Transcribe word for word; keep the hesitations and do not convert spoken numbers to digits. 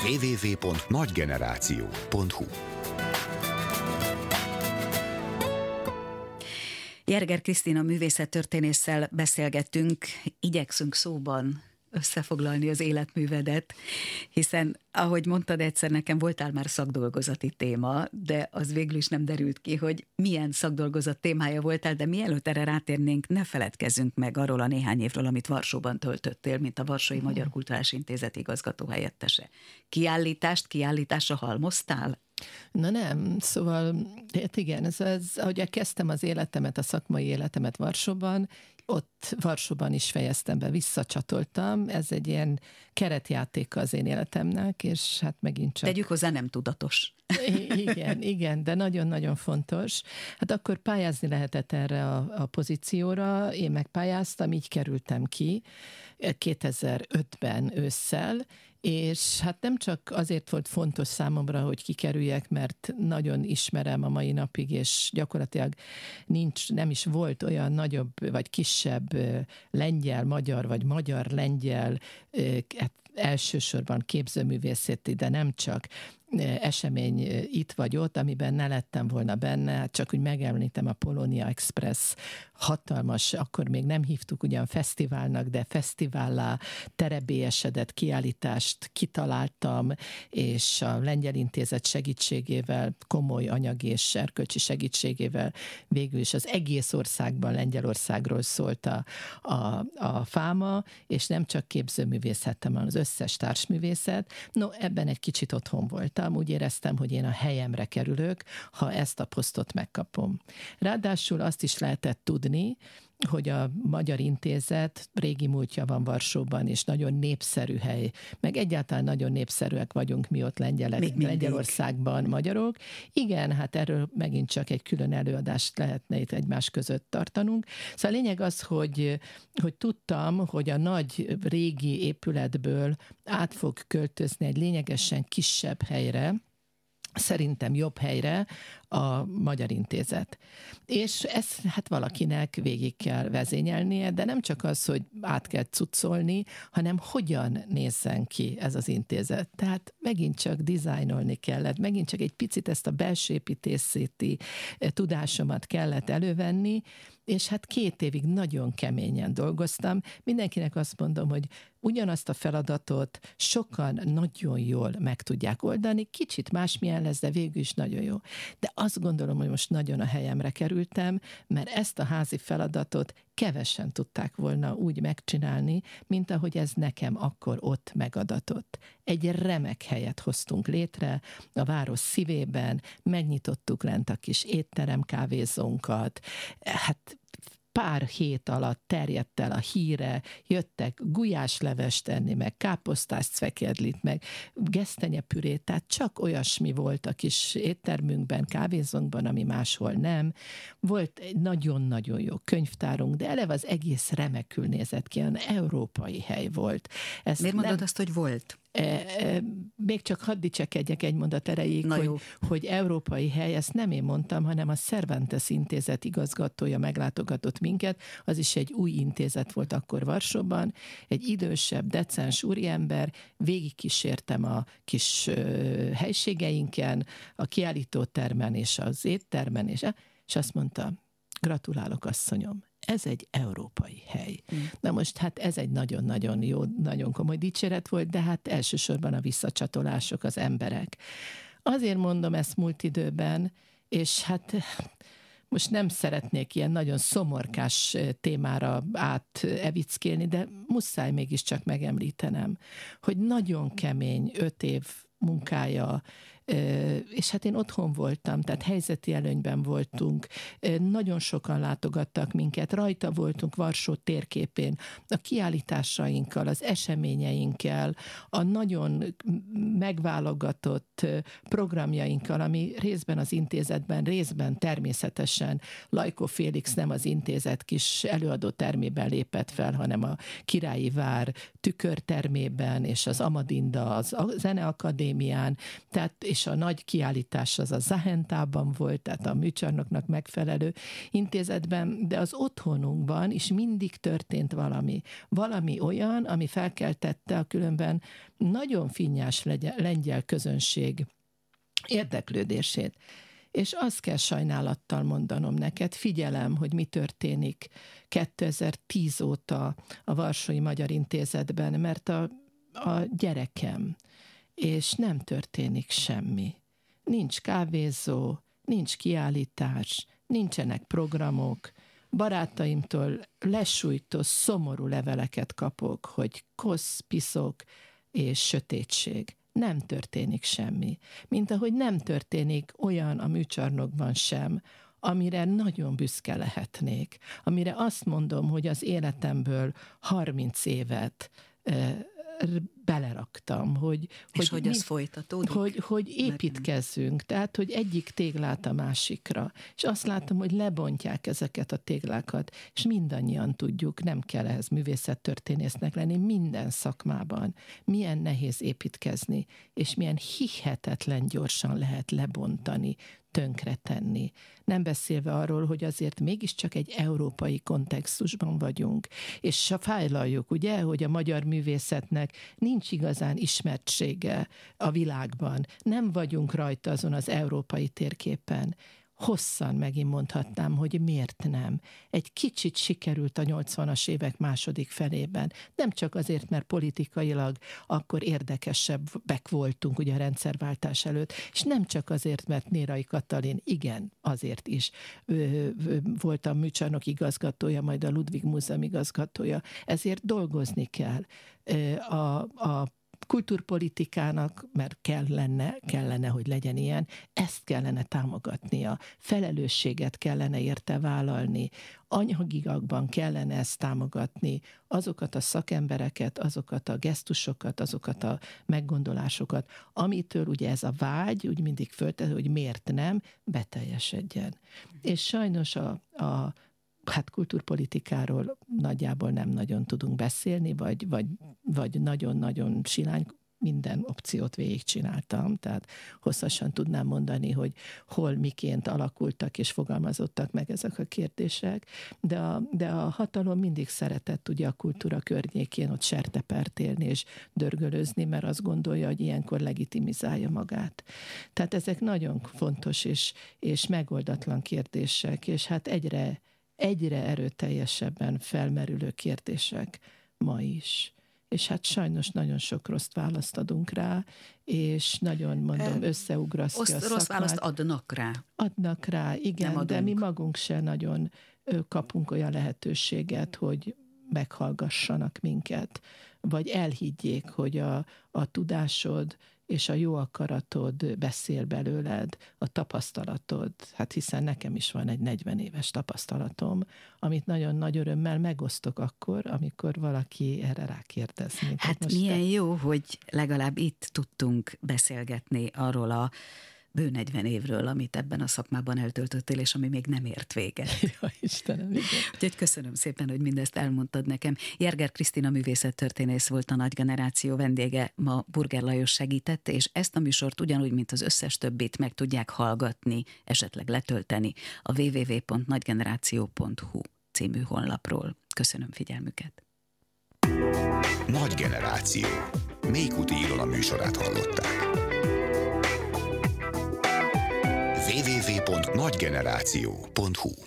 double-u double-u double-u pont nagygeneráció pont hu. Jerger Krisztina művészettörténésszel beszélgettünk, igyekszünk szóban összefoglalni az életművedet, hiszen, ahogy mondtad, egyszer nekem voltál már szakdolgozati téma, de az végül is nem derült ki, hogy milyen szakdolgozat témája voltál, de mielőtt erre rátérnénk, ne feledkezzünk meg arról a néhány évről, amit Varsóban töltöttél, mint a Varsói Magyar Kulturális Intézet igazgató helyettese. Kiállítást, kiállításra halmoztál? Na nem, szóval, hát igen, ez, ez, ahogy kezdtem az életemet, a szakmai életemet Varsóban, ott Varsóban is fejeztem be, visszacsatoltam, ez egy ilyen keretjátéka az én életemnek, és hát megint csak... Tegyük hozzá, nem tudatos. Igen, igen, de nagyon-nagyon fontos. Hát akkor pályázni lehetett erre a, a pozícióra, én megpályáztam, így kerültem ki kétezer-ötben ősszel, és hát nem csak azért volt fontos számomra, hogy kikerüljek, mert nagyon ismerem a mai napig, és gyakorlatilag nincs, nem is volt olyan nagyobb vagy kisebb lengyel, magyar vagy magyar-lengyel, hát elsősorban képzőművészeti, de nem csak esemény itt vagy ott, amiben ne lettem volna benne, hát csak úgy megemlítem a Polonia Express, hatalmas, akkor még nem hívtuk ugyan fesztiválnak, de fesztivállá terebélyesedett kiállítást kitaláltam, és a Lengyel Intézet segítségével, komoly anyagi és erkölcsi segítségével végül is az egész országban Lengyelországról szólt a, a, a fáma, és nem csak képzőművészetem, hanem az összes társművészet. No, ebben egy kicsit otthon volt. Úgy éreztem, hogy én a helyemre kerülök, ha ezt a posztot megkapom. Ráadásul azt is lehetett tudni, hogy a Magyar Intézet régi múltja van Varsóban, és nagyon népszerű hely, meg egyáltalán nagyon népszerűek vagyunk mi ott lengyelek, Lengyelországban magyarok. Igen, hát erről megint csak egy külön előadást lehetne itt egymás között tartanunk. Szóval a lényeg az, hogy, hogy tudtam, hogy a nagy régi épületből át fog költözni egy lényegesen kisebb helyre, szerintem jobb helyre a Magyar Intézet. És ezt hát valakinek végig kell vezényelnie, de nem csak az, hogy át kell cuccolni, hanem hogyan nézzen ki ez az intézet. Tehát megint csak dizájnolni kellett, megint csak egy picit ezt a belső építészeti tudásomat kellett elővenni, és hát két évig nagyon keményen dolgoztam. Mindenkinek azt mondom, hogy ugyanazt a feladatot sokan nagyon jól meg tudják oldani, kicsit másmilyen lesz, de végül is nagyon jó. De azt gondolom, hogy most nagyon a helyemre kerültem, mert ezt a házi feladatot kevesen tudták volna úgy megcsinálni, mint ahogy ez nekem akkor ott megadatott. Egy remek helyet hoztunk létre a város szívében, megnyitottuk lent a kis étterem kávézónkat, hát pár hét alatt terjedt el a híre, jöttek gulyáslevest enni, meg káposztás cvekedlit, meg gesztenyepürét, tehát csak olyasmi volt a kis éttermünkben, kávézónkban, ami máshol nem. Volt egy nagyon-nagyon jó könyvtárunk, de eleve az egész remekül nézett ki, olyan európai hely volt. Ezt Miért mondod nem... azt, hogy volt? Még csak hadd dicsekedjek egy mondat erejéig, hogy, hogy európai hely, ezt nem én mondtam, hanem a Cervantes Intézet igazgatója meglátogatott minket, az is egy új intézet volt akkor Varsóban, egy idősebb, decens úriember, végigkísértem a kis helységeinken, a kiállítótermen és az éttermen, és, és azt mondta, gratulálok, asszonyom, ez egy európai hely. Mm. Na most hát ez egy nagyon-nagyon jó, nagyon komoly dicséret volt, de hát elsősorban a visszacsatolások, az emberek. Azért mondom ezt múlt időben, és hát most nem szeretnék ilyen nagyon szomorkás témára átevickélni, de muszáj mégiscsak megemlítenem, hogy nagyon kemény öt év munkája, és hát én otthon voltam, tehát helyzeti előnyben voltunk, nagyon sokan látogattak minket, rajta voltunk Varsó térképén, a kiállításainkkal, az eseményeinkkel, a nagyon megválogatott programjainkkal, ami részben az intézetben, részben természetesen Lajkó Félix nem az intézet kis előadó termében lépett fel, hanem a Királyi Vár tükörtermében, és az Amadinda, az Zeneakadémián, tehát és és a nagy kiállítás az a Zahentában volt, tehát a műcsarnoknak megfelelő intézetben, de az otthonunkban is mindig történt valami. Valami olyan, ami felkeltette a különben nagyon finnyás lengyel közönség érdeklődését. És azt kell sajnálattal mondanom neked, figyelem, hogy mi történik kétezer-tíz óta a Varsói Magyar Intézetben, mert a, a gyerekem, és nem történik semmi. Nincs kávézó, nincs kiállítás, nincsenek programok, barátaimtól lesújtó, szomorú leveleket kapok, hogy kosz, piszok és sötétség. Nem történik semmi. Mint ahogy nem történik olyan a műcsarnokban sem, amire nagyon büszke lehetnék. Amire azt mondom, hogy az életemből harminc évet e, beleraktam, hogy, és hogy, hogy az folytatódik? Hogy, hogy építkezzünk, tehát, hogy egyik téglát a másikra. És azt látom, hogy lebontják ezeket a téglákat, és mindannyian tudjuk, nem kell ehhez művészettörténésznek lenni, minden szakmában milyen nehéz építkezni, és milyen hihetetlen gyorsan lehet lebontani, tönkretenni. Nem beszélve arról, hogy azért mégiscsak egy európai kontextusban vagyunk, és fájlaljuk, ugye, hogy a magyar művészetnek nincs igazán ismertsége a világban. Nem vagyunk rajta azon az európai térképen. Hosszan megint mondhatnám, hogy miért nem. Egy kicsit sikerült a nyolcvanas évek második felében. Nem csak azért, mert politikailag akkor érdekesebbek voltunk ugye a rendszerváltás előtt, és nem csak azért, mert Nérai Katalin, igen, azért is ö, ö, voltam műcsarnok igazgatója, majd a Ludwig Múzeum igazgatója. Ezért dolgozni kell. Ö, a, a kultúrpolitikának, mert kellene, kellene, hogy legyen ilyen, ezt kellene támogatnia, felelősséget kellene érte vállalni, anyagigakban kellene ezt támogatni, azokat a szakembereket, azokat a gesztusokat, azokat a meggondolásokat, amitől ugye ez a vágy, úgy mindig föltett, hogy miért nem, beteljesedjen. És sajnos a, a hát kultúrpolitikáról nagyjából nem nagyon tudunk beszélni, vagy, vagy, vagy nagyon-nagyon silány, minden opciót végigcsináltam, tehát hosszasan tudnám mondani, hogy hol, miként alakultak és fogalmazottak meg ezek a kérdések, de a, de a hatalom mindig szeretett ugye a kultúra környékén ott sertepert élni és dörgölözni, mert azt gondolja, hogy ilyenkor legitimizálja magát. Tehát ezek nagyon fontos és, és megoldatlan kérdések, és hát egyre egyre erőteljesebben felmerülő kérdések ma is. És hát sajnos nagyon sok rossz választ adunk rá, és nagyon, mondom, összeugrasztja Oszt, a szakmát. Rossz választ adnak rá. Adnak rá, igen, de mi magunk se nagyon kapunk olyan lehetőséget, hogy meghallgassanak minket, vagy elhiggyék, hogy a, a tudásod és a jó akaratod beszél belőled, a tapasztalatod, hát hiszen nekem is van egy negyven éves tapasztalatom, amit nagyon nagy örömmel megosztok akkor, amikor valaki erre rákérdez. Hát milyen te... jó, hogy legalább itt tudtunk beszélgetni arról a bő negyven évről, amit ebben a szakmában eltöltöttél, és ami még nem ért véget. Ja, Istenem, igen. Úgyhogy köszönöm szépen, hogy mindezt elmondtad nekem. Jerger Krisztina művészettörténész volt a Nagy Generáció vendége, ma Burger Lajos segített, és ezt a műsort ugyanúgy, mint az összes többit meg tudják hallgatni, esetleg letölteni a double-u double-u double-u pont nagygeneráció pont hu című honlapról. Köszönöm figyelmüket. Nagy Generáció. Mékuti Ilona műsorát hallották. double-u double-u double-u pont nagygeneráció pont hu